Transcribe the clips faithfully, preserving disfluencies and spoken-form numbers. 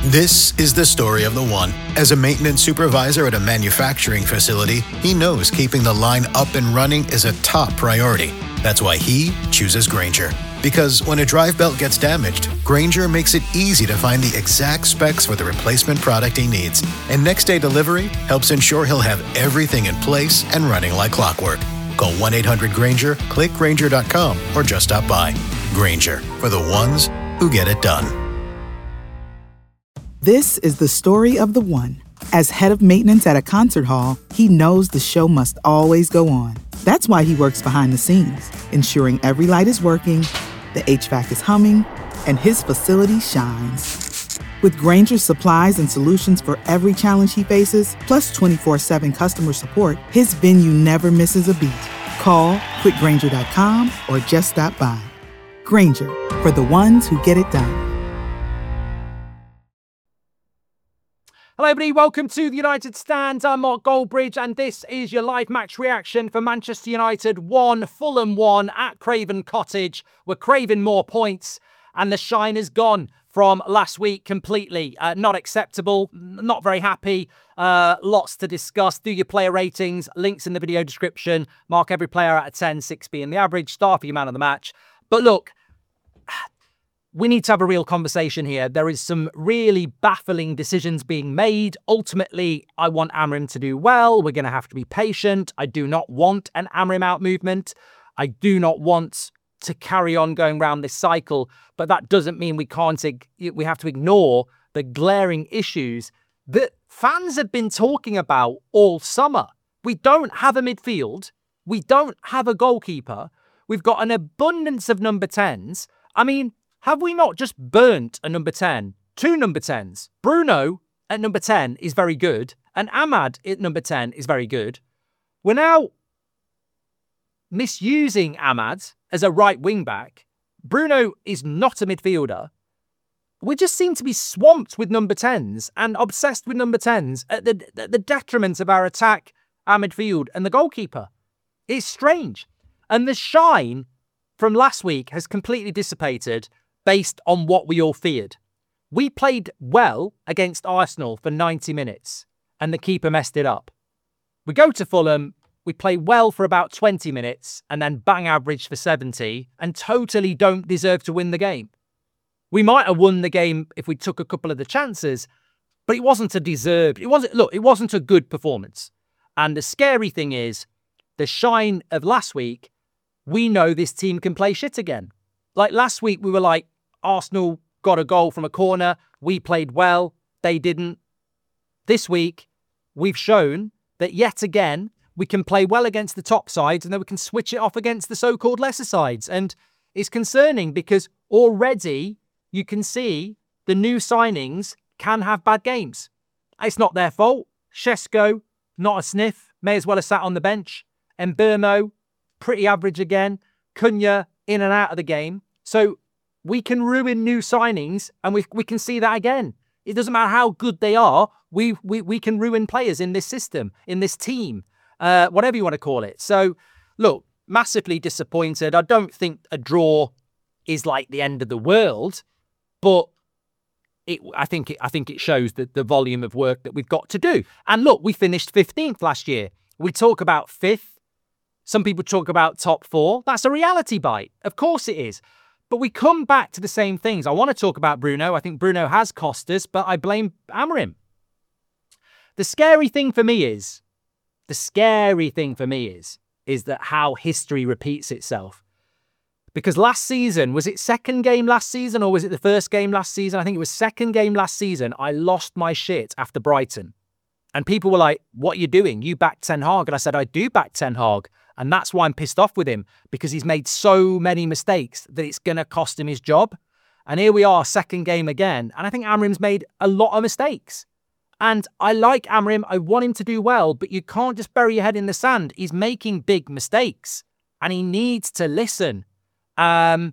This is the story of the one. As a maintenance supervisor at a manufacturing facility, he knows keeping the line up and running is a top priority. That's why he chooses Grainger. Because when a drive belt gets damaged, Grainger makes it easy to find the exact specs for the replacement product he needs. And next day delivery helps ensure he'll have everything in place and running like clockwork. Call one eight hundred Grainger, click Grainger dot com, or just stop by. Grainger, for the ones who get it done. This is the story of the one. As head of maintenance at a concert hall, he knows the show must always go on. That's why he works behind the scenes, ensuring every light is working, the H V A C is humming, and his facility shines. With Grainger's supplies and solutions for every challenge he faces, plus twenty-four seven customer support, his venue never misses a beat. Call quick grainger dot com or just stop by. Grainger, for the ones who get it done. Hello everybody, welcome to the United Stand. I'm Mark Goldbridge and this is your live match reaction for Manchester United one, Fulham one at Craven Cottage. We're craving more points and the shine is gone from last week completely. Uh, not acceptable, not very happy, uh, lots to discuss. Do your player ratings, links in the video description. Mark every player out of ten, six being the average, star for your man of the match. But look, we need to have a real conversation here. There is some really baffling decisions being made. Ultimately, I want Amrim to do well. We're going to have to be patient. I do not want an Amrim out movement. I do not want to carry on going around this cycle, but that doesn't mean we can't, we have to ignore the glaring issues that fans have been talking about all summer. We don't have a midfield. We don't have a goalkeeper. We've got an abundance of number tens. I mean, have we not just burnt a number ten? Two number tens. Bruno at number ten is very good, and Ahmad at number ten is very good. We're now misusing Ahmad as a right wing-back. Bruno is not a midfielder. We just seem to be swamped with number tens and obsessed with number tens at the, at the detriment of our attack, our midfield, and the goalkeeper. It's strange. And the shine from last week has completely dissipated based on what we all feared. We played well against Arsenal for ninety minutes and the keeper messed it up. We go to Fulham, we play well for about twenty minutes and then bang average for seventy and totally don't deserve to win the game. We might have won the game if we took a couple of the chances, but it wasn't a deserved, it wasn't, look, it wasn't a good performance. And the scary thing is, the shine of last week, we know this team can play shit again. Like last week, we were like, Arsenal got a goal from a corner. We played well. They didn't. This week, we've shown that yet again, we can play well against the top sides and then we can switch it off against the so-called lesser sides. And it's concerning because already you can see the new signings can have bad games. It's not their fault. Shesko, not a sniff. May as well have sat on the bench. Mbeumo, pretty average again. Cunha, in and out of the game. So we can ruin new signings and we we can see that again. It doesn't matter how good they are. We we we can ruin players in this system, in this team, uh, whatever you want to call it. So, look, massively disappointed. I don't think a draw is like the end of the world, but it, I think it, I think it shows the, the volume of work that we've got to do. And look, we finished fifteenth last year. We talk about fifth. Some people talk about top four. That's a reality bite. Of course it is. But we come back to the same things. I want to talk about Bruno. I think Bruno has cost us, but I blame Amrim. The scary thing for me is, the scary thing for me is, is that how history repeats itself. Because last season, was it second game last season or was it the first game last season? I think it was second game last season. I lost my shit after Brighton. And people were like, what are you doing? You back Ten Hag. And I said, I do back Ten Hag. And that's why I'm pissed off with him, because he's made so many mistakes that it's going to cost him his job. And here we are, second game again. And I think Amrim's made a lot of mistakes. And I like Amrim. I want him to do well, but you can't just bury your head in the sand. He's making big mistakes and he needs to listen. Um,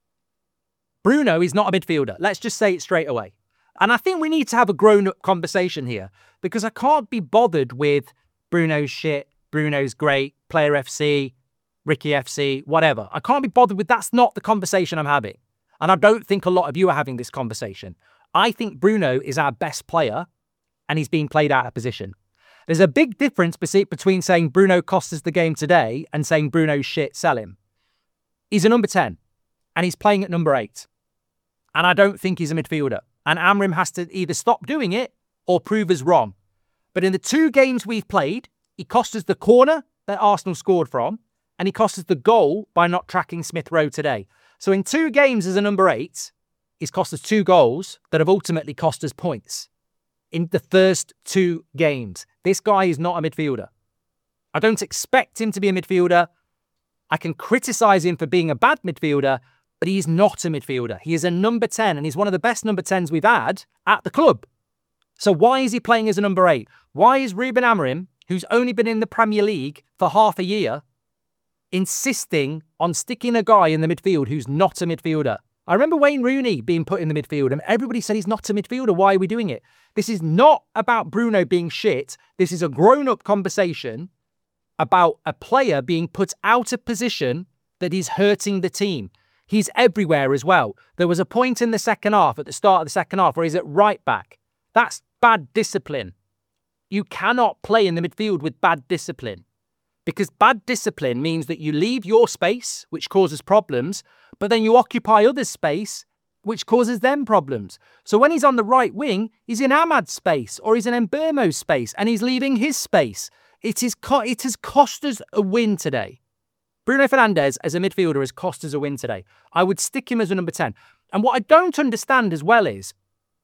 Bruno is not a midfielder. Let's just say it straight away. And I think we need to have a grown-up conversation here, because I can't be bothered with Bruno's shit, Bruno's great, Player F C, Ricky F C, whatever. I can't be bothered with, that's not the conversation I'm having. And I don't think a lot of you are having this conversation. I think Bruno is our best player and he's being played out of position. There's a big difference between saying Bruno cost us the game today and saying Bruno's shit, sell him. He's a number ten and he's playing at number eight. And I don't think he's a midfielder. And Amorim has to either stop doing it or prove us wrong. But in the two games we've played, he cost us the corner that Arsenal scored from, and he cost us the goal by not tracking Smith Rowe today. So in two games as a number eight, he's cost us two goals that have ultimately cost us points. In the first two games, this guy is not a midfielder. I don't expect him to be a midfielder. I can criticise him for being a bad midfielder, but he is not a midfielder. He is a number ten, and he's one of the best number tens we've had at the club. So why is he playing as a number eight? Why is Ruben Amorim, who's only been in the Premier League for half a year, insisting on sticking a guy in the midfield who's not a midfielder? I remember Wayne Rooney being put in the midfield and everybody said he's not a midfielder. Why are we doing it? This is not about Bruno being shit. This is a grown-up conversation about a player being put out of position that is hurting the team. He's everywhere as well. There was a point in the second half, at the start of the second half, where he's at right back. That's bad discipline. You cannot play in the midfield with bad discipline, because bad discipline means that you leave your space, which causes problems, but then you occupy others' space, which causes them problems. So when he's on the right wing, he's in Ahmad's space or he's in Mbeumo's space and he's leaving his space. It is co- it has cost us a win today. Bruno Fernandes as a midfielder has cost us a win today. I would stick him as a number ten. And what I don't understand as well is,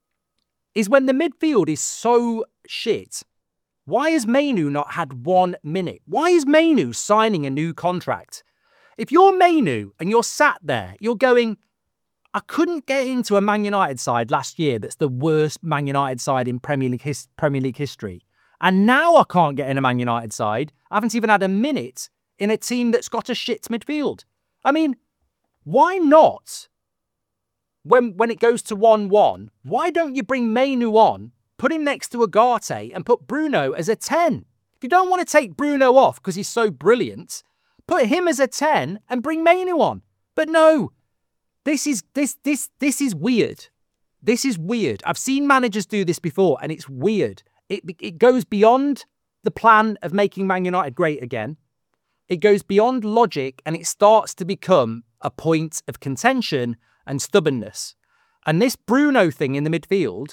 is when the midfield is so shit, why has Mainu not had one minute? Why is Mainu signing a new contract? If you're Mainu and you're sat there, you're going, I couldn't get into a Man United side last year that's the worst Man United side in Premier League, his, Premier League history. And now I can't get in a Man United side. I haven't even had a minute in a team that's got a shit midfield. I mean, why not? When, when it goes to one one, why don't you bring Mainu on, put him next to Ugarte and put Bruno as a ten? If you don't want to take Bruno off because he's so brilliant, put him as a ten and bring Mainu on. But no, this is this this this is weird. This is weird. I've seen managers do this before and it's weird. It it goes beyond the plan of making Man United great again. It goes beyond logic and it starts to become a point of contention and stubbornness. And this Bruno thing in the midfield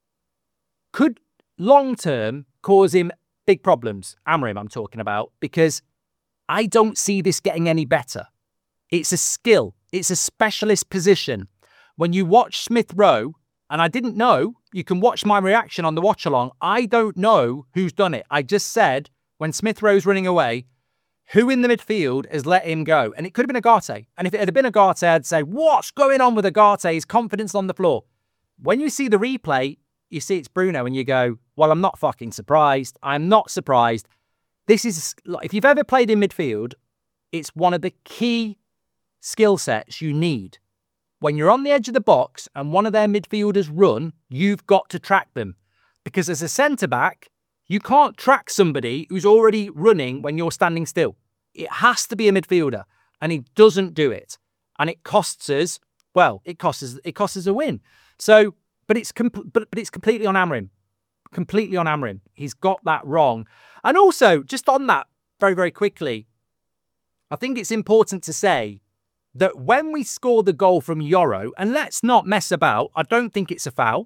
could long-term cause him big problems. Amorim, I'm talking about, because I don't see this getting any better. It's a skill. It's a specialist position. When you watch Smith Rowe, and I didn't know, you can watch my reaction on the watch-along, I don't know who's done it. I just said, when Smith Rowe's running away, who in the midfield has let him go? And it could have been Ugarte. And if it had been Ugarte, I'd say, what's going on with Ugarte? His confidence on the floor. When you see the replay, you see it's Bruno and you go, well, I'm not fucking surprised. I'm not surprised. This is, if you've ever played in midfield, it's one of the key skill sets you need. When you're on the edge of the box and one of their midfielders run, you've got to track them. Because as a centre-back, you can't track somebody who's already running when you're standing still. It has to be a midfielder, and he doesn't do it. And it costs us, well, it costs us, it costs us a win. So, but it's com- but, but it's completely on Amorim. Completely on Amorim. He's got that wrong. And also, just on that, very, very quickly, I think it's important to say that when we score the goal from Yoro, and let's not mess about, I don't think it's a foul.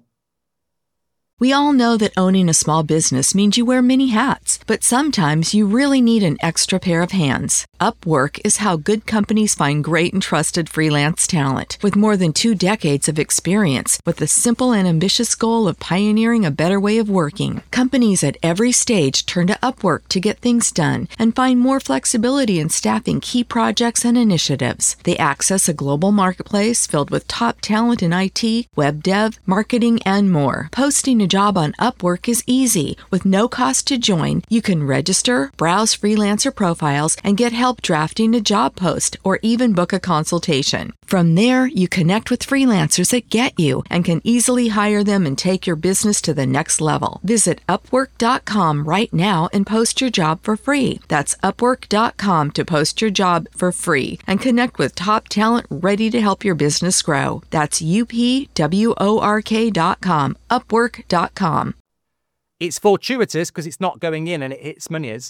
We all know that owning a small business means you wear many hats, but sometimes you really need an extra pair of hands. Upwork is how good companies find great and trusted freelance talent. With more than two decades of experience, with the simple and ambitious goal of pioneering a better way of working, companies at every stage turn to Upwork to get things done and find more flexibility in staffing key projects and initiatives. They access a global marketplace filled with top talent in I T, web dev, marketing, and more. Posting a job on Upwork is easy. With no cost to join, you can register, browse freelancer profiles, and get help drafting a job post or even book a consultation. From there, you connect with freelancers that get you and can easily hire them and take your business to the next level. Visit upwork dot com right now and post your job for free. That's upwork dot com to post your job for free and connect with top talent ready to help your business grow. That's U P W O R K dot com, upwork dot com. It's fortuitous because it's not going in and it hits Muniz.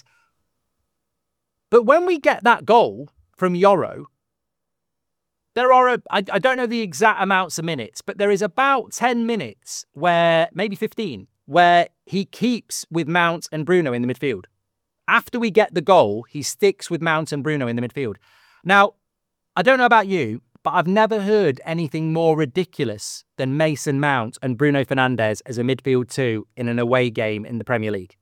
But when we get that goal from Yoro, there are, a, I, I don't know the exact amounts of minutes, but there is about ten minutes where, maybe fifteen, where he keeps with Mount and Bruno in the midfield. After we get the goal, he sticks with Mount and Bruno in the midfield. Now, I don't know about you, but I've never heard anything more ridiculous than Mason Mount and Bruno Fernandes as a midfield two in an away game in the Premier League.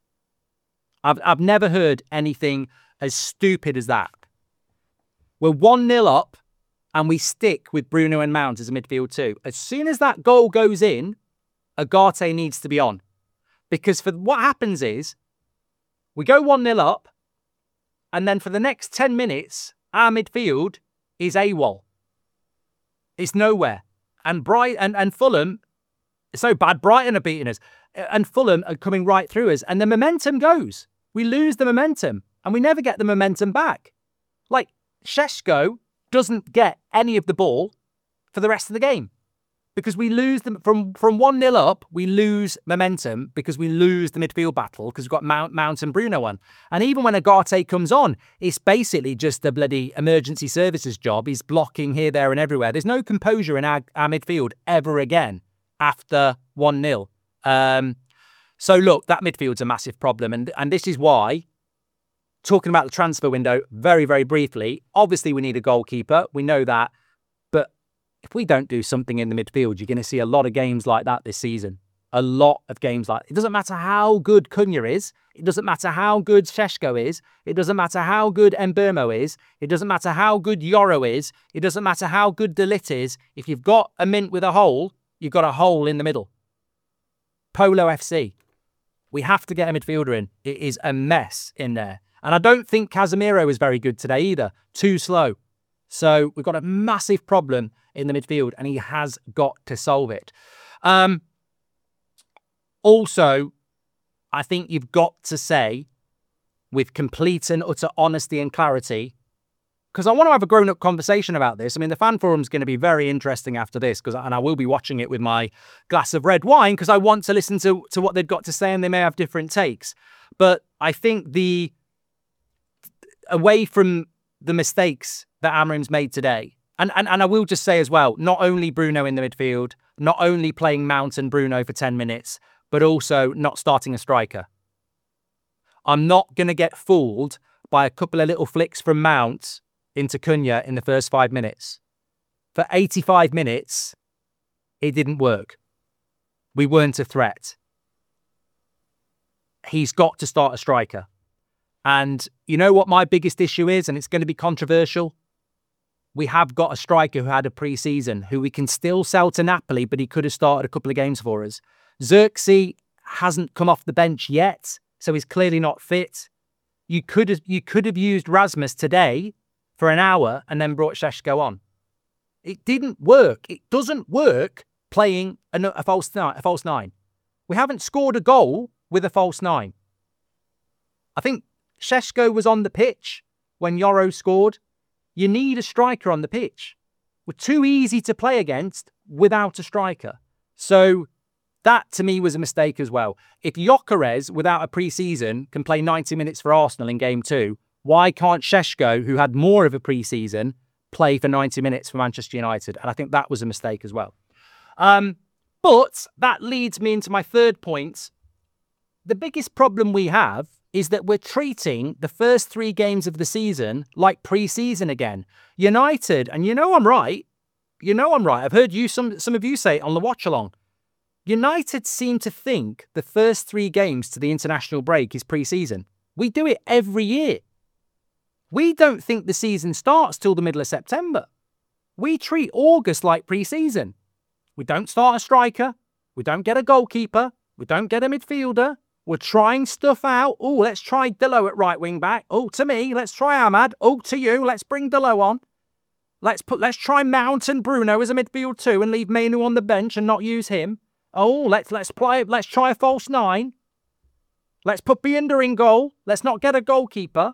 I've, I've never heard anything as stupid as that. We're one nil up, and we stick with Bruno and Mount as a midfield two. As soon as that goal goes in, Ugarte needs to be on. Because for what happens is, we go one nil up, and then for the next ten minutes, our midfield is AWOL. It's nowhere. And Bright and, and Fulham, it's so bad, Brighton are beating us. And Fulham are coming right through us. And the momentum goes. We lose the momentum, and we never get the momentum back. Like, Šeško doesn't get any of the ball for the rest of the game because we lose them from, from one nil up. We lose momentum because we lose the midfield battle because we've got Mount, Mount and Bruno on. And even when Ugarte comes on, it's basically just a bloody emergency services job. He's blocking here, there and everywhere. There's no composure in our, our midfield ever again after one nil. Um, so look, that midfield's a massive problem. And, and this is why, talking about the transfer window very, very briefly, obviously we need a goalkeeper. We know that. But if we don't do something in the midfield, you're going to see a lot of games like that this season. A lot of games like that. It doesn't matter how good Cunha is. It doesn't matter how good Šeško is. It doesn't matter how good Mbeumo is. It doesn't matter how good Yoro is. It doesn't matter how good De Ligt is. If you've got a mint with a hole, you've got a hole in the middle. Polo F C. We have to get a midfielder in. It is a mess in there. And I don't think Casemiro is very good today either. Too slow. So we've got a massive problem in the midfield and he has got to solve it. Um, also, I think you've got to say with complete and utter honesty and clarity, because I want to have a grown-up conversation about this. I mean, the fan forum's going to be very interesting after this, because and I will be watching it with my glass of red wine because I want to listen to, to what they've got to say and they may have different takes. But I think the away from the mistakes that Amorim's made today, and, and, and I will just say as well, not only Bruno in the midfield, not only playing Mount and Bruno for ten minutes, but also not starting a striker. I'm not going to get fooled by a couple of little flicks from Mount into Cunha in the first five minutes. For eighty-five minutes, it didn't work. We weren't a threat. He's got to start a striker. And you know what my biggest issue is, and it's going to be controversial? We have got a striker who had a pre-season, who we can still sell to Napoli, but he could have started a couple of games for us. Xerxes hasn't come off the bench yet, so he's clearly not fit. You could have, you could have used Rasmus today for an hour and then brought Šeško on. It didn't work. It doesn't work playing a, a, false, a false nine. We haven't scored a goal with a false nine. I think Šeško was on the pitch when Yoro scored. You need a striker on the pitch. We're too easy to play against without a striker. So that, to me, was a mistake as well. If Gyökeres, without a pre-season, can play ninety minutes for Arsenal in game two, why can't Šeško, who had more of a pre-season, play for ninety minutes for Manchester United? And I think that was a mistake as well. Um, but that leads me into my third point. The biggest problem we have is that we're treating the first three games of the season like pre-season again. United, and you know I'm right. You know I'm right. I've heard you, some, some of you say it on the watch-along. United seem to think the first three games to the international break is pre-season. We do it every year. We don't think the season starts till the middle of September. We treat August like pre-season. We don't start a striker. We don't get a goalkeeper. We don't get a midfielder. We're trying stuff out. Oh, let's try Dillo at right wing back. Oh, to me, let's try Ahmad. Oh, to you, let's bring Dillo on. Let's put, let's try Mount and Bruno as a midfield too and leave Mainu on the bench and not use him. Oh, let's let's play. Let's try a false nine. Let's put Binder in goal. Let's not get a goalkeeper.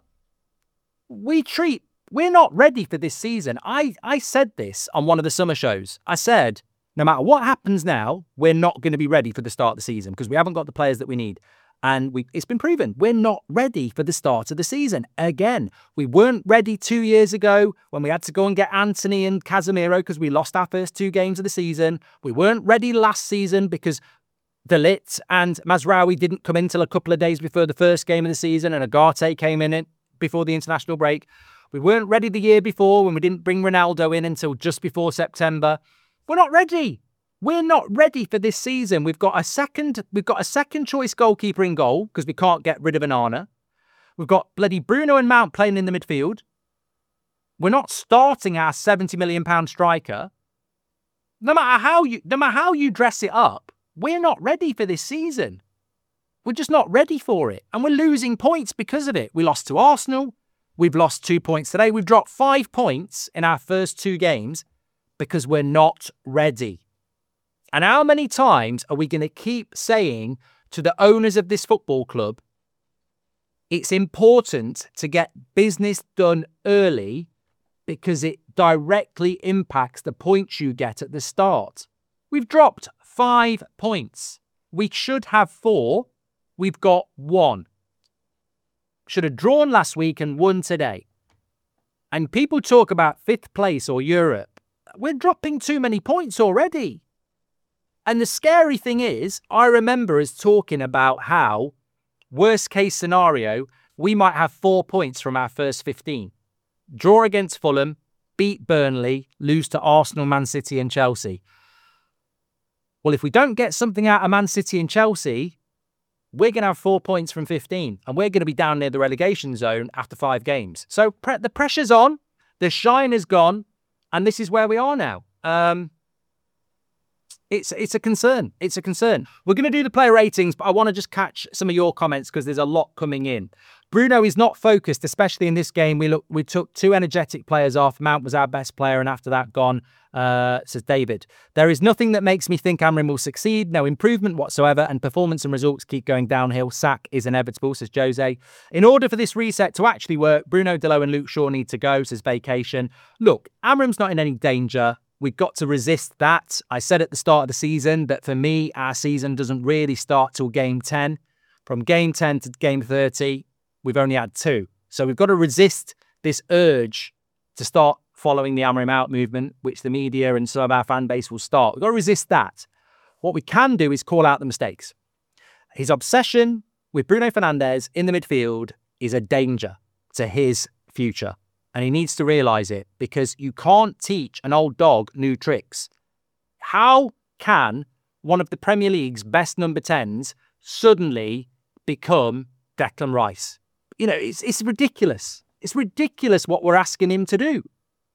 We treat. We're not ready for this season. I I said this on one of the summer shows. I said, no matter what happens now, we're not going to be ready for the start of the season because we haven't got the players that we need. And we, it's been proven, we're not ready for the start of the season. Again, we weren't ready two years ago when we had to go and get Anthony and Casemiro because we lost our first two games of the season. We weren't ready last season because De Ligt and Mazraoui didn't come in till a couple of days before the first game of the season and Agate came in it before the international break. We weren't ready the year before when we didn't bring Ronaldo in until just before September. We're not ready. We're not ready for this season. We've got a second, we've got a second choice goalkeeper in goal because we can't get rid of Onana. We've got bloody Bruno and Mount playing in the midfield. We're not starting our seventy million pound striker. No matter how you, no matter how you dress it up, we're not ready for this season. We're just not ready for it. And we're losing points because of it. We lost to Arsenal. We've lost two points today. We've dropped five points in our first two games because we're not ready. And how many times are we going to keep saying to the owners of this football club, it's important to get business done early because it directly impacts the points you get at the start? We've dropped five points. We should have four. We've got one. Should have drawn last week and won today. And people talk about fifth place or Europe. We're dropping too many points already. And the scary thing is, I remember us talking about how, worst case scenario, we might have four points from our first fifteen. Draw against Fulham, beat Burnley, lose to Arsenal, Man City and Chelsea. Well, if we don't get something out of Man City and Chelsea, we're going to have four points from fifteen. And we're going to be down near the relegation zone after five games. So pre- the pressure's on, the shine is gone, and this is where we are now. Um... It's it's a concern. It's a concern. We're going to do the player ratings, but I want to just catch some of your comments because there's a lot coming in. Bruno is not focused, especially in this game. We look, we took two energetic players off. Mount was our best player, and after that, gone, uh, says David. There is nothing that makes me think Amorim will succeed. No improvement whatsoever, and performance and results keep going downhill. Sack is inevitable, says Jose. In order for this reset to actually work, Bruno, Dillo and Luke Shaw need to go, says Vacation. Look, Amorim's not in any danger. We've got to resist that. I said at the start of the season that for me, our season doesn't really start till game ten. From game ten to game thirty, we've only had two. So we've got to resist this urge to start following the Amorim out movement, which the media and some of our fan base will start. We've got to resist that. What we can do is call out the mistakes. His obsession with Bruno Fernandes in the midfield is a danger to his future. And he needs to realise it because you can't teach an old dog new tricks. How can one of the Premier League's best number tens suddenly become Declan Rice? You know, it's it's ridiculous. It's ridiculous what we're asking him to do.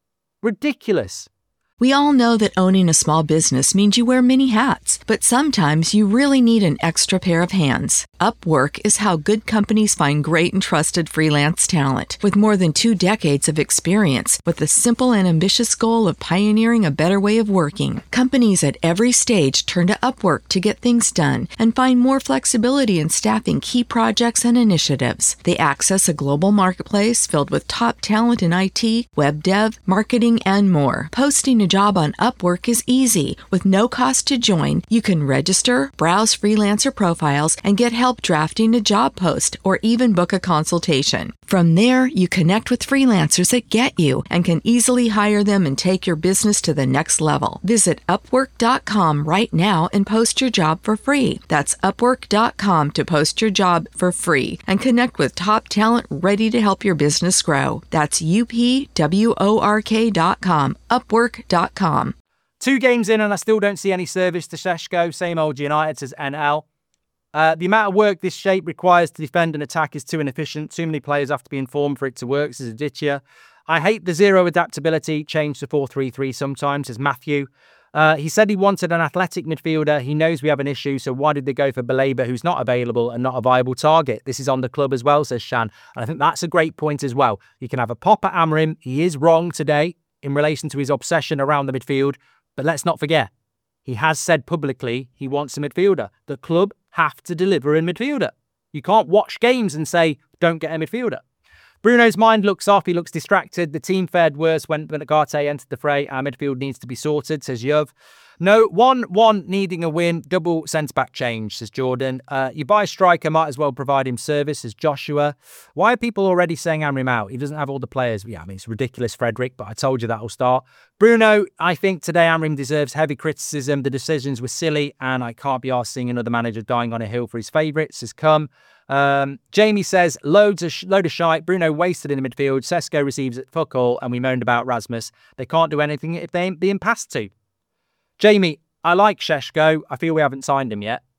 Ridiculous. We all know that owning a small business means you wear many hats, but sometimes you really need an extra pair of hands. Upwork is how good companies find great and trusted freelance talent. With more than two decades of experience, with the simple and ambitious goal of pioneering a better way of working, companies at every stage turn to Upwork to get things done and find more flexibility in staffing key projects and initiatives. They access a global marketplace filled with top talent in I T, web dev, marketing, and more. Posting a job on Upwork is easy. With no cost to join, you can register, browse freelancer profiles, and get help drafting a job post or even book a consultation. From there, you connect with freelancers that get you and can easily hire them and take your business to the next level. Visit upwork dot com right now and post your job for free. That's upwork dot com to post your job for free and connect with top talent ready to help your business grow. That's U P W O R K dot com, upwork dot com. Two games in and I still don't see any service to Šeško. Same old United, says N L. Uh, the amount of work this shape requires to defend and attack is too inefficient. Too many players have to be informed for it to work, says Aditya. I hate the zero adaptability, change to four three three sometimes, says Matthew. Uh, he said he wanted an athletic midfielder. He knows we have an issue, so why did they go for Baleba, who's not available and not a viable target? This is on the club as well, says Shan. And I think that's a great point as well. You can have a pop at Amorim. He is wrong today in relation to his obsession around the midfield. But let's not forget, he has said publicly he wants a midfielder. The club have to deliver a midfielder. You can't watch games and say, don't get a midfielder. Bruno's mind looks off. He looks distracted. The team fared worse when, when Ugarte entered the fray. Our midfield needs to be sorted, says Yuv. No, one one needing a win. Double centre-back change, says Jordan. Uh, you buy a striker, might as well provide him service, says Joshua. Why are people already saying Amorim out? He doesn't have all the players. Yeah, I mean, it's ridiculous, Frederick, but I told you that'll start. Bruno, I think today Amorim deserves heavy criticism. The decisions were silly, and I can't be arsed seeing another manager dying on a hill for his favourites, says Come. Um, Jamie says, loads of sh- load of shite. Bruno wasted in the midfield. Sesko receives it fuck all, and we moaned about Rasmus. They can't do anything if they ain't being passed to. Jamie, I like Sesko. I feel we haven't signed him yet.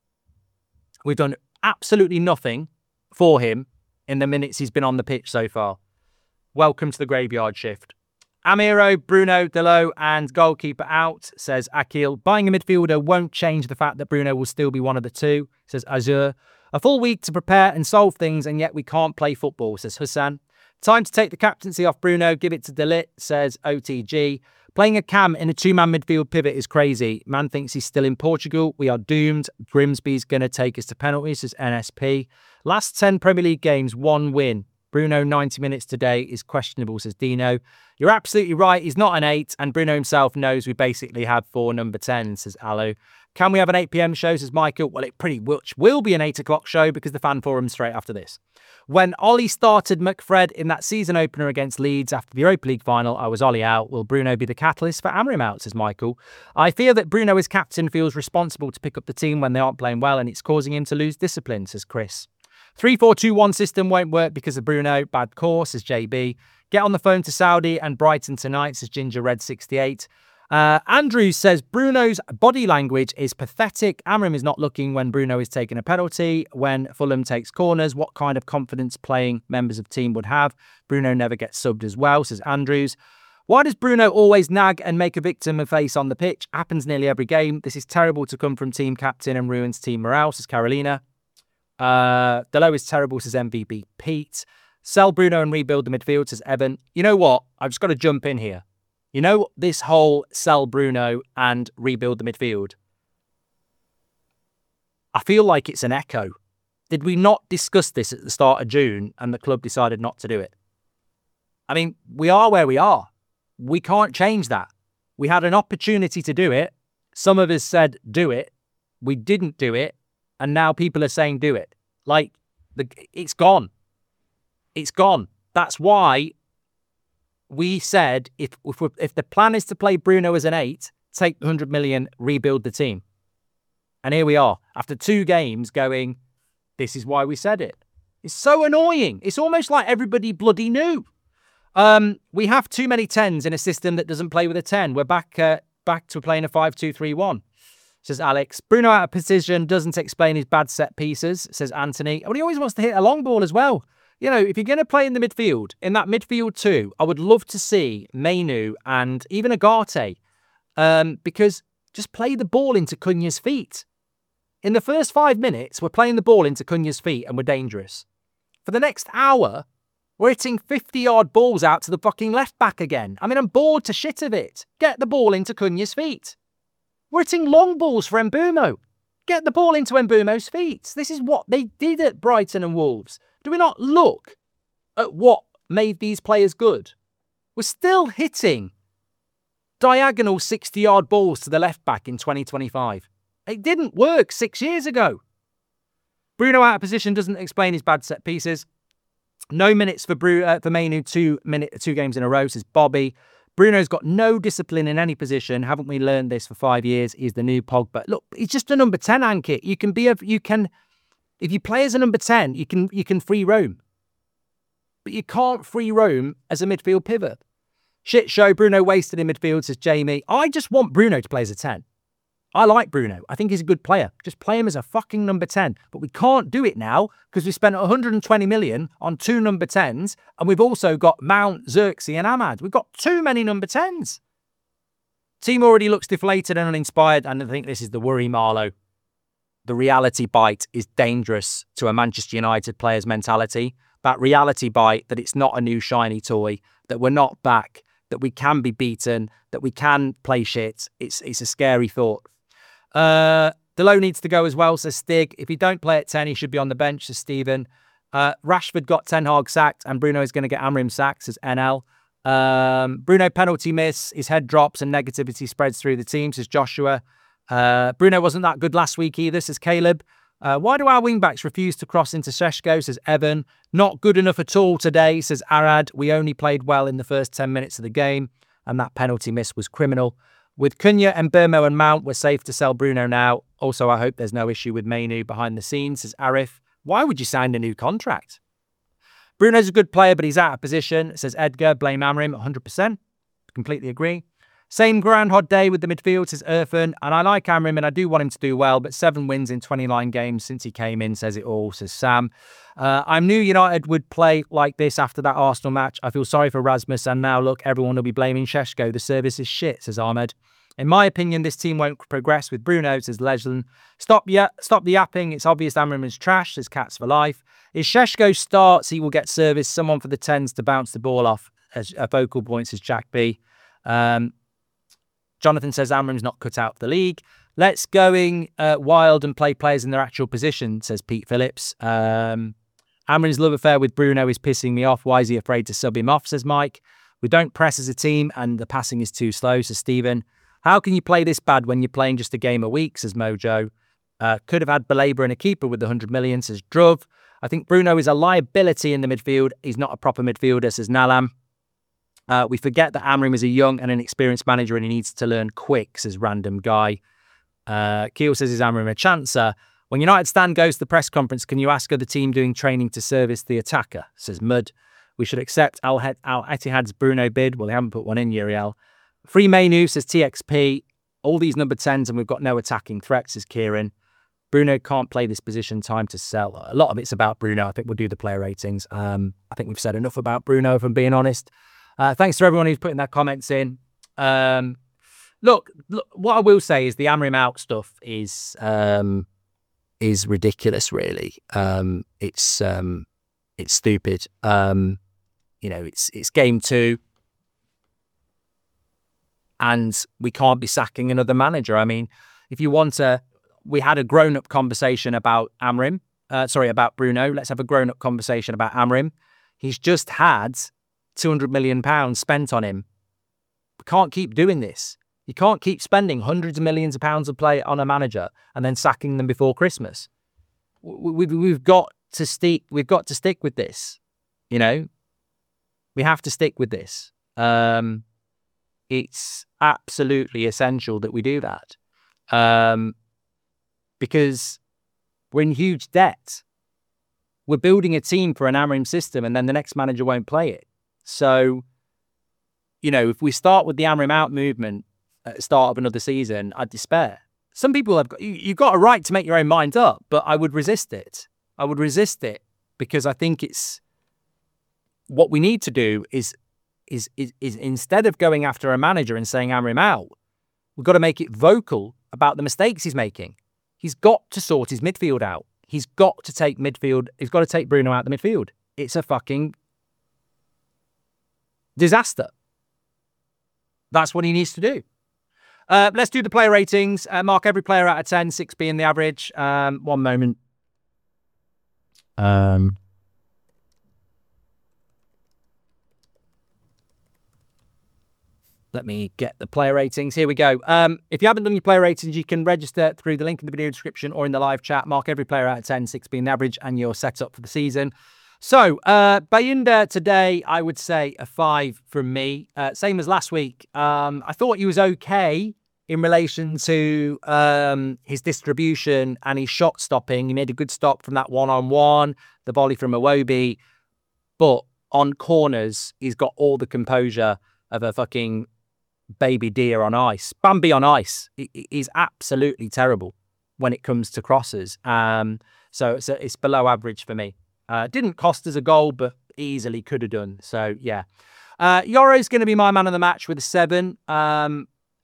We've done absolutely nothing for him in the minutes he's been on the pitch so far. Welcome to the graveyard shift. Amiro, Bruno, Delo, and goalkeeper out, says Akil. Buying a midfielder won't change the fact that Bruno will still be one of the two, says Azur. A full week to prepare and solve things, and yet we can't play football, says Hassan. Time to take the captaincy off Bruno, give it to De Ligt, says O T G. Playing a cam in a two-man midfield pivot is crazy. Man thinks he's still in Portugal. We are doomed. Grimsby's going to take us to penalties, says N S P. Last ten Premier League games, one win. Bruno, ninety minutes today is questionable, says Dino. You're absolutely right. He's not an eight, and Bruno himself knows we basically have four number tens, says Alo. Can we have an eight p.m. show, says Michael? Well, it pretty much will be an eight o'clock show because the fan forum's straight after this. When Ollie started McFred in that season opener against Leeds after the Europa League final, I was Ollie out. Will Bruno be the catalyst for Amorim out, says Michael. I fear that Bruno as captain feels responsible to pick up the team when they aren't playing well, and it's causing him to lose discipline, says Chris. three four two one system won't work because of Bruno. Bad course, says J B. Get on the phone to Saudi and Brighton tonight, says Ginger Red sixty-eight. Uh, Andrews says Bruno's body language is pathetic. Amorim is not looking when Bruno is taking a penalty. When Fulham takes corners, what kind of confidence playing members of team would have? Bruno never gets subbed as well, says Andrews. Why does Bruno always nag and make a victim of face on the pitch? Happens nearly every game. This is terrible to come from team captain and ruins team morale, says Carolina. Uh, Delo is terrible, says M V B Pete. Sell Bruno and rebuild the midfield, says Evan. You know what? I've just got to jump in here. You know, this whole sell Bruno and rebuild the midfield. I feel like it's an echo. Did we not discuss this at the start of June and the club decided not to do it? I mean, we are where we are. We can't change that. We had an opportunity to do it. Some of us said, do it. We didn't do it. And now people are saying, do it. Like, the, it's gone. It's gone. That's why we said if if, if the plan is to play Bruno as an eight, take one hundred million, rebuild the team. And here we are, after two games going, this is why we said it. It's so annoying. It's almost like everybody bloody knew. Um, we have too many tens in a system that doesn't play with a ten. We're back uh, back to playing a five two three one, says Alex. Bruno out of position doesn't explain his bad set pieces, says Anthony. And he always wants to hit a long ball as well. You know, if you're going to play in the midfield, in that midfield too, I would love to see Mainu and even Ugarte, um, because just play the ball into Cunha's feet. In the first five minutes, we're playing the ball into Cunha's feet and we're dangerous. For the next hour, we're hitting fifty-yard balls out to the fucking left back again. I mean, I'm bored to shit of it. Get the ball into Cunha's feet. We're hitting long balls for Mbeumo. Get the ball into Mbeumo's feet. This is what they did at Brighton and Wolves. Do we not look at what made these players good? We're still hitting diagonal sixty-yard balls to the left back in twenty twenty-five. It didn't work six years ago. Bruno out of position doesn't explain his bad set pieces. No minutes for Bru- uh, for Mainu, two, minute, two games in a row, says Bobby. Bruno's got no discipline in any position. Haven't we learned this for five years? He's the new Pogba. Look, he's just a number ten, Ankit. You can be a, you can... If you play as a number ten, you can you can free roam. But you can't free roam as a midfield pivot. Shit show, Bruno wasted in midfield, says Jamie. I just want Bruno to play as a ten. I like Bruno. I think he's a good player. Just play him as a fucking number ten. But we can't do it now because we spent one hundred twenty million on two number tens and we've also got Mount, Xerxes and Ahmad. We've got too many number tens. Team already looks deflated and uninspired, and I think this is the worry, Marlow. The reality bite is dangerous to a Manchester United player's mentality. That reality bite that it's not a new shiny toy, that we're not back, that we can be beaten, that we can play shit. It's it's a scary thought. Uh, Delo needs to go as well, says Stig. If he don't play at ten, he should be on the bench, says Stephen. Uh, Rashford got Ten Hag sacked, and Bruno is going to get Amrim sacked, says N L. Um, Bruno penalty miss, his head drops and negativity spreads through the team, says Joshua. Uh, Bruno wasn't that good last week either, says Caleb. Uh, why do our wingbacks refuse to cross into Šeško, says Evan. Not good enough at all today, says Arad. We only played well in the first ten minutes of the game, and that penalty miss was criminal. With Cunha and Burmo and Mount, we're safe to sell Bruno now. Also, I hope there's no issue with Mainu behind the scenes, says Arif. Why would you sign a new contract? Bruno's a good player, but he's out of position, says Edgar. Blame Amrim, one hundred percent. Completely agree. Same Groundhog Day with the midfield, says Irfan. And I like Amrim and I do want him to do well, but seven wins in twenty-nine games since he came in says it all, says Sam. Uh, I knew United would play like this after that Arsenal match. I feel sorry for Rasmus, and now look, everyone will be blaming Šeško. The service is shit, says Ahmed. In my opinion, this team won't progress with Bruno, says Leslie. Stop, yeah, stop the yapping. It's obvious Amrim is trash, says Cats for Life. If Šeško starts, he will get service. Someone for the tens to bounce the ball off as a focal point, says Jack B. Um, Jonathan says Amrim's not cut out for the league. Let's going uh, wild and play players in their actual position, says Pete Phillips. Um, Amrim's love affair with Bruno is pissing me off. Why is he afraid to sub him off, says Mike. We don't press as a team and the passing is too slow, says Stephen. How can you play this bad when you're playing just a game a week, says Mojo. Uh, could have had Belabor and a keeper with the one hundred million, says Druv. I think Bruno is a liability in the midfield. He's not a proper midfielder, says Nalam. Uh, we forget that Amrim is a young and an experienced manager and he needs to learn quick, says Random Guy. Uh, Keel says, is Amrim a chancer? When United Stan goes to the press conference, can you ask her the team doing training to service the attacker, says Mud. We should accept Al, Al Ittihad's Bruno bid. Well, they haven't put one in, Uriel. Free Mainu, says T X P. All these number tens and we've got no attacking threats, says Kieran. Bruno can't play this position, time to sell. A lot of it's about Bruno. I think we'll do the player ratings. Um, I think we've said enough about Bruno, if I'm being honest. Uh, thanks to everyone who's putting their comments in. Um, look, look, what I will say is the Amrim out stuff is um, is ridiculous, really. Um, it's um, it's stupid. Um, you know, it's it's game two. And we can't be sacking another manager. I mean, if you want to, we had a grown-up conversation about Amrim. Uh, sorry, about Bruno. Let's have a grown-up conversation about Amrim. He's just had two hundred million pounds spent on him. We can't keep doing this. You can't keep spending hundreds of millions of pounds of play on a manager and then sacking them before Christmas. We, we, we've got to stick. We've got to stick with this. You know, we have to stick with this. Um, it's absolutely essential that we do that, um, because we're in huge debt. We're building a team for an Amrim system, and then the next manager won't play it. So, you know, if we start with the Amrim out movement at the start of another season, I'd despair. Some people have got, you, you've got a right to make your own mind up, but I would resist it. I would resist it because I think it's what we need to do is, is, is, is instead of going after a manager and saying Amrim out, we've got to make it vocal about the mistakes he's making. He's got to sort his midfield out. He's got to take midfield. He's got to take Bruno out the midfield. It's a fucking disaster. That's what he needs to do. Uh, let's do the player ratings. Uh, mark every player out of ten, six being the average. Um, one moment. Um, let me get the player ratings. Here we go. Um, if you haven't done your player ratings, you can register through the link in the video description or in the live chat. Mark every player out of ten, six being the average, and you're set up for the season. So, uh, Bayinda today, I would say a five from me. Uh, same as last week. Um, I thought he was okay in relation to um, his distribution and his shot stopping. He made a good stop from that one-on-one, the volley from Iwobi. But on corners, he's got all the composure of a fucking baby deer on ice. Bambi on ice. He, he's absolutely terrible when it comes to crosses. Um, so it's, it's below average for me. Uh, didn't cost us a goal, but easily could have done. So, yeah. Uh, Yoro's going to be my man of the match with a seven. Um,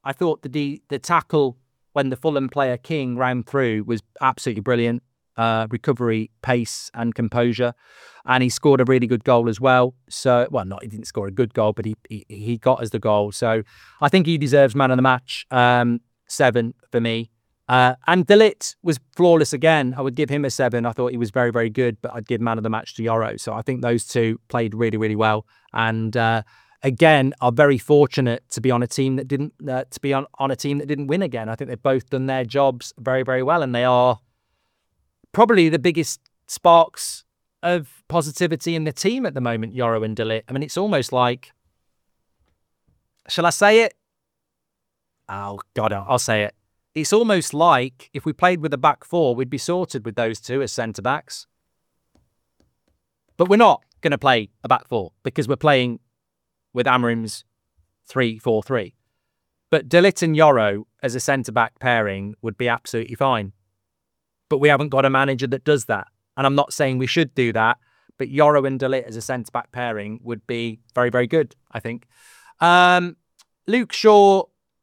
I thought the de- the tackle when the Fulham player King ran through was absolutely brilliant. Uh, recovery, pace, and composure, and he scored a really good goal as well. So, well, not he didn't score a good goal, but he he, he got us the goal. So, I think he deserves man of the match. Um, seven for me. Uh, and De Ligt was flawless again. I would give him a seven. I thought he was very, very good, but I'd give man of the match to Yoro. So I think those two played really, really well, and uh, again are very fortunate to be on a team that didn't uh, to be on, on a team that didn't win again. I think they've both done their jobs very, very well, and they are probably the biggest sparks of positivity in the team at the moment, Yoro and De Ligt. I mean, it's almost like, shall I say it? Oh, God, I'll say it. It's almost like if we played with a back four, we'd be sorted with those two as centre-backs. But we're not going to play a back four because we're playing with Amorim's three four three. But De Ligt and Yoro as a centre-back pairing would be absolutely fine. But we haven't got a manager that does that. And I'm not saying we should do that, but Yoro and De Ligt as a centre-back pairing would be very, very good, I think. Um, Luke Shaw,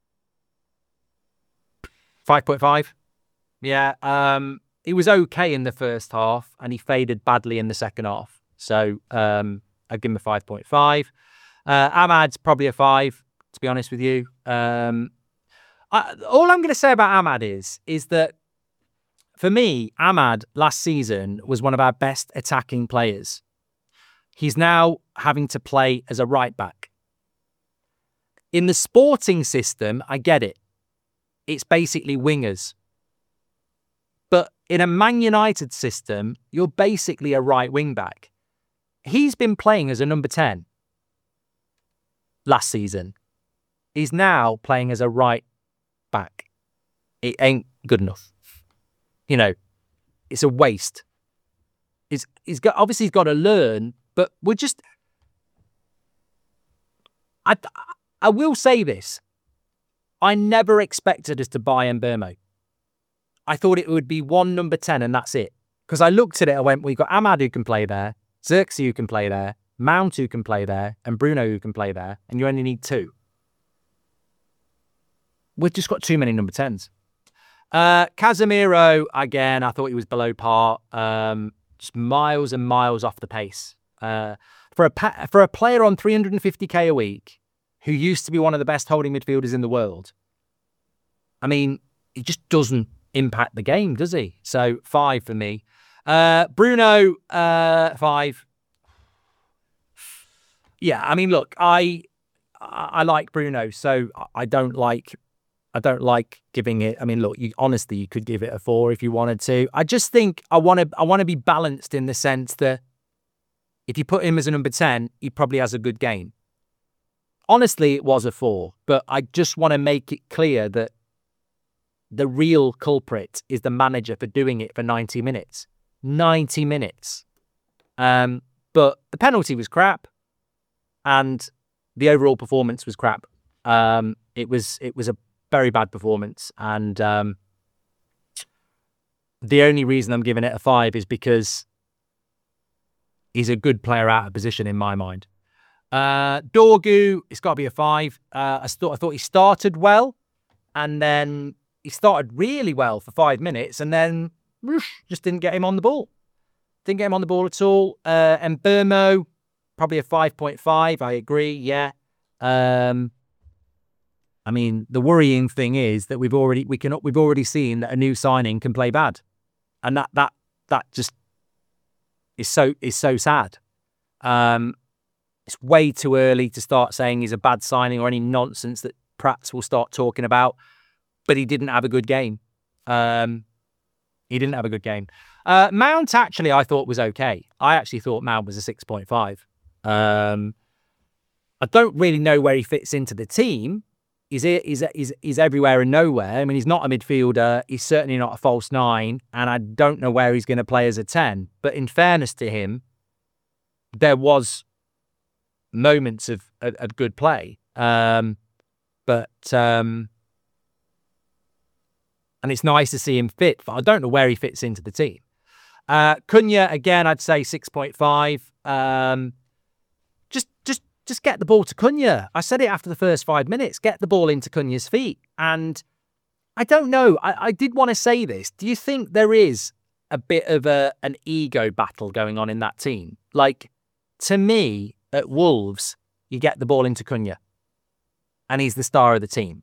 five point five. Yeah, um, he was okay in the first half and he faded badly in the second half. So um, I'd give him a five point five. Uh, Ahmad's probably a five, to be honest with you. Um, I, all I'm going to say about Ahmad is, is that for me, Ahmad last season was one of our best attacking players. He's now having to play as a right back. In the Sporting system, I get it. It's basically wingers. But in a Man United system, you're basically a right wing back. He's been playing as a number ten last season. He's now playing as a right back. It ain't good enough. You know, it's a waste. He's, he's got, obviously he's got to learn, but we're just, I, I will say this. I never expected us to buy Mbeumo. I thought it would be one number ten and that's it. Because I looked at it, I went, we've got Ahmad who can play there, Xerxes who can play there, Mount who can play there, and Bruno who can play there, and you only need two. We've just got too many number tens. Uh, Casemiro, again, I thought he was below par. Um, just miles and miles off the pace. Uh, for a pa- for a player on three hundred fifty k a week, who used to be one of the best holding midfielders in the world, I mean, he just doesn't impact the game, does he? So, five for me. Uh, Bruno, uh, five. Yeah, I mean, look, I I like Bruno, so I don't like I don't like giving it. I mean, look, you honestly, you could give it a four if you wanted to. I just think I want to I want to be balanced in the sense that if you put him as a number ten, he probably has a good game. Honestly, it was a four, but I just want to make it clear that the real culprit is the manager for doing it for ninety minutes. ninety minutes. Um, but the penalty was crap, and the overall performance was crap. Um, it was it was a very bad performance, and um, the only reason I'm giving it a five is because he's a good player out of position in my mind. Uh, Dorgu, it's got to be a five. Uh, I thought I thought he started well, and then he started really well for five minutes, and then whoosh, just didn't get him on the ball. Didn't get him on the ball at all. Uh, and Mbeumo, probably a five point five. I agree. Yeah. Um, I mean, the worrying thing is that we've already we can we've already seen that a new signing can play bad, and that that that just is so is so sad. Um, it's way too early to start saying he's a bad signing or any nonsense that Prats will start talking about. But he didn't have a good game. Um, he didn't have a good game. Uh, Mount actually, I thought was okay. I actually thought Mount was a six point five. Um, I don't really know where he fits into the team. He's, he's, he's, he's everywhere and nowhere. I mean, he's not a midfielder. He's certainly not a false nine. And I don't know where he's going to play as a ten. But in fairness to him, there was moments of, of, of good play. Um, but... Um, And it's nice to see him fit, but I don't know where he fits into the team. Uh, Cunha, again, I'd say six point five. Um, just, just, just get the ball to Cunha. I said it after the first five minutes. Get the ball into Cunha's feet. And I don't know. I, I did want to say this. Do you think there is a bit of a an ego battle going on in that team? Like, to me, at Wolves, you get the ball into Cunha, and he's the star of the team.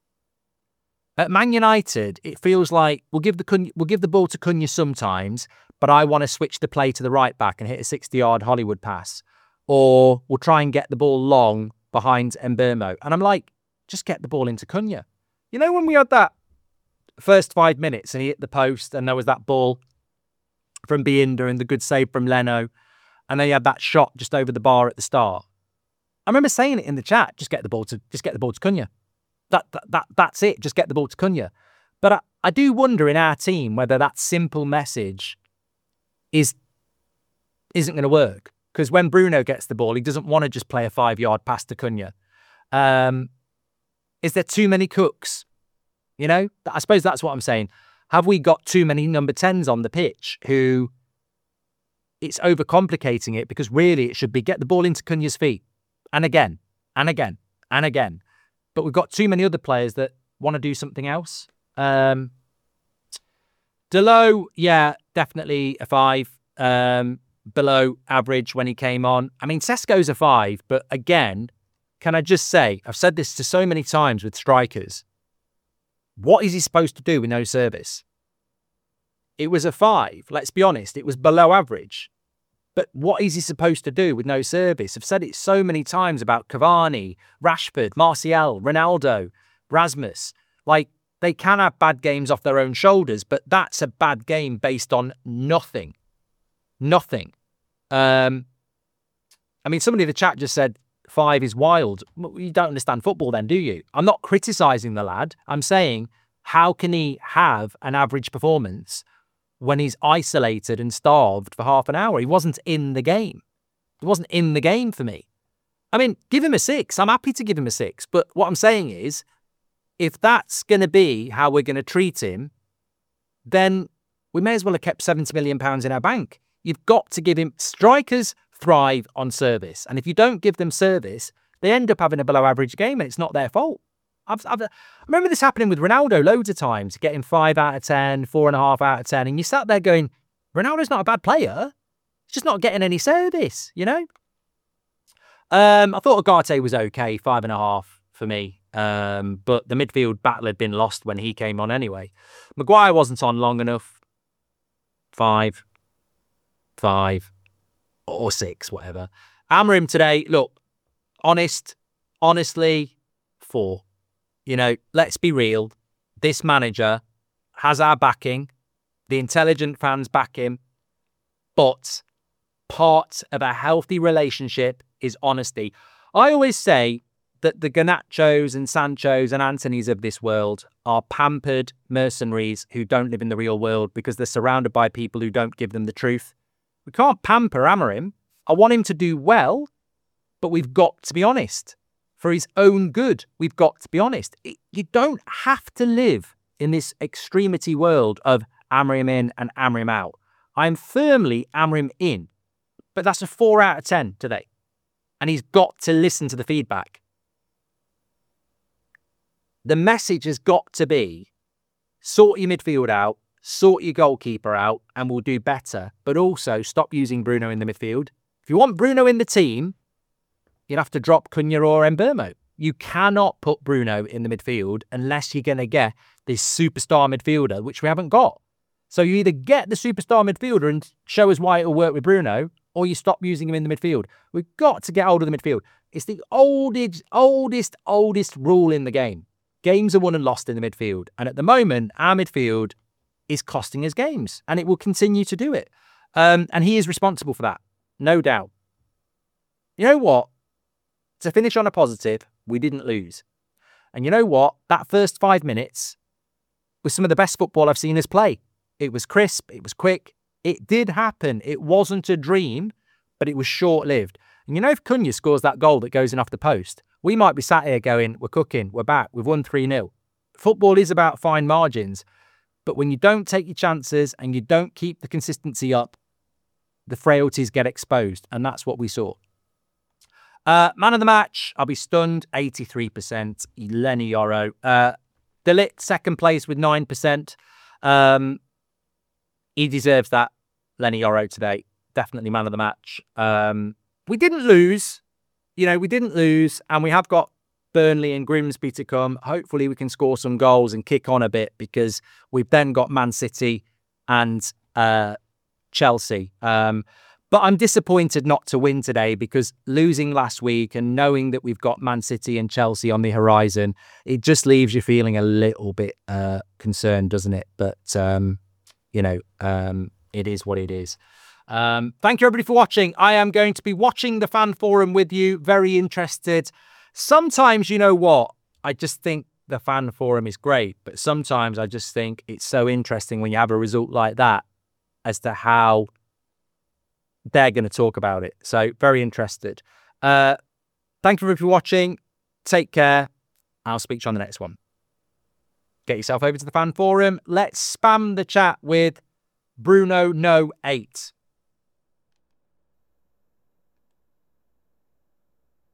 At Man United, it feels like we'll give the Cunha, we'll give the ball to Cunha sometimes, but I want to switch the play to the right back and hit a sixty-yard Hollywood pass, or we'll try and get the ball long behind Mbeumo. And I'm like, just get the ball into Cunha. You know, when we had that first five minutes and he hit the post, and there was that ball from Binder and the good save from Leno, and then he had that shot just over the bar at the start. I remember saying it in the chat, just get the ball to just get the ball to Cunha. That, that, that that's it. Just get the ball to Cunha. But I, I do wonder in our team whether that simple message is, isn't going to work. Because when Bruno gets the ball, he doesn't want to just play a five-yard pass to Cunha. Um, is there too many cooks? You know, I suppose that's what I'm saying. Have we got too many number tens on the pitch who it's overcomplicating it? Because really it should be get the ball into Cunha's feet. And again, and again, and again. But we've got too many other players that want to do something else. Um, Dalot, yeah, definitely a five. Um, below average when he came on. I mean, Sesko's a five, but again, can I just say, I've said this to so many times with strikers. What is he supposed to do with no service? It was a five. Let's be honest. It was below average. But what is he supposed to do with no service? I've said it so many times about Cavani, Rashford, Martial, Ronaldo, Rasmus. Like, they can have bad games off their own shoulders, but that's a bad game based on nothing. Nothing. Um, I mean, somebody in the chat just said five is wild. You don't understand football then, do you? I'm not criticising the lad. I'm saying, how can he have an average performance when he's isolated and starved for half an hour? He wasn't in the game. He wasn't in the game for me. I mean, give him a six. I'm happy to give him a six. But what I'm saying is, if that's going to be how we're going to treat him, then we may as well have kept seventy million pounds in our bank. You've got to give him... Strikers thrive on service. And if you don't give them service, they end up having a below average game and it's not their fault. I've, I've, I remember this happening with Ronaldo loads of times, getting five out of ten, four and a half out of ten. And you sat there going, Ronaldo's not a bad player. He's just not getting any service, you know? Um, I thought Ugarte was okay, five and a half for me. Um, but the midfield battle had been lost when he came on anyway. Maguire wasn't on long enough. Five. Five. Or six, whatever. Amorim today, look, honest, honestly, four. You know, let's be real. This manager has our backing. The intelligent fans back him. But part of a healthy relationship is honesty. I always say that the Garnachos and Sanchos and Antonys of this world are pampered mercenaries who don't live in the real world because they're surrounded by people who don't give them the truth. We can't pamper Amorim. I want him to do well, but we've got to be honest. For his own good, we've got to be honest. It, you don't have to live in this extremity world of Amorim in and Amorim out. I'm firmly Amorim in, but that's a four out of ten today. And he's got to listen to the feedback. The message has got to be, sort your midfield out, sort your goalkeeper out, and we'll do better. But also, stop using Bruno in the midfield. If you want Bruno in the team, you'd have to drop Cunha or Mbeumo. You cannot put Bruno in the midfield unless you're going to get this superstar midfielder, which we haven't got. So you either get the superstar midfielder and show us why it'll work with Bruno, or you stop using him in the midfield. We've got to get hold of the midfield. It's the oldest, oldest, oldest rule in the game. Games are won and lost in the midfield. And at the moment, our midfield is costing us games, and it will continue to do it. Um, and he is responsible for that, no doubt. You know what? To finish on a positive, we didn't lose. And you know what? That first five minutes was some of the best football I've seen us play. It was crisp. It was quick. It did happen. It wasn't a dream, but it was short-lived. And you know, if Cunha scores that goal that goes in off the post, we might be sat here going, we're cooking, we're back, we've won three nil. Football is about fine margins, but when you don't take your chances and you don't keep the consistency up, the frailties get exposed, and that's what we saw. Uh, man of the match, I'll be stunned, eighty-three percent, Leny Yoro. Uh, De Ligt, second place with nine percent. Um, he deserves that, Lenny Yoro, today. Definitely man of the match. Um, we didn't lose. You know, we didn't lose, and we have got Burnley and Grimsby to come. Hopefully we can score some goals and kick on a bit, because we've then got Man City and uh, Chelsea. Um, but I'm disappointed not to win today, because losing last week and knowing that we've got Man City and Chelsea on the horizon, it just leaves you feeling a little bit uh, concerned, doesn't it? But, um, you know, um, it is what it is. Um, thank you, everybody, for watching. I am going to be watching the fan forum with you. Very interested. Sometimes, you know what? I just think the fan forum is great, but sometimes I just think it's so interesting when you have a result like that as to how they're going to talk about it. So very interested. Uh, thank you for watching. Take care. I'll speak to you on the next one. Get yourself over to the fan forum. Let's spam the chat with Bruno No eight.